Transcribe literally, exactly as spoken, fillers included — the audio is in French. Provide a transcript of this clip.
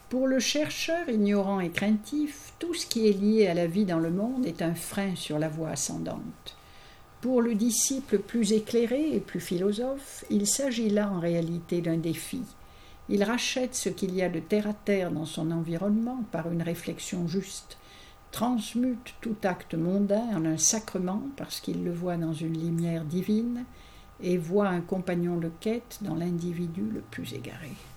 Pour le chercheur ignorant et craintif, tout ce qui est lié à la vie dans le monde est un frein sur la voie ascendante. Pour le disciple plus éclairé et plus philosophe, il s'agit là en réalité d'un défi. Il rachète ce qu'il y a de terre-à-terre dans son environnement par une réflexion juste, transmute tout acte mondain en un sacrement parce qu'il le voit dans une lumière divine et voit un compagnon de quête dans l'individu le plus égaré.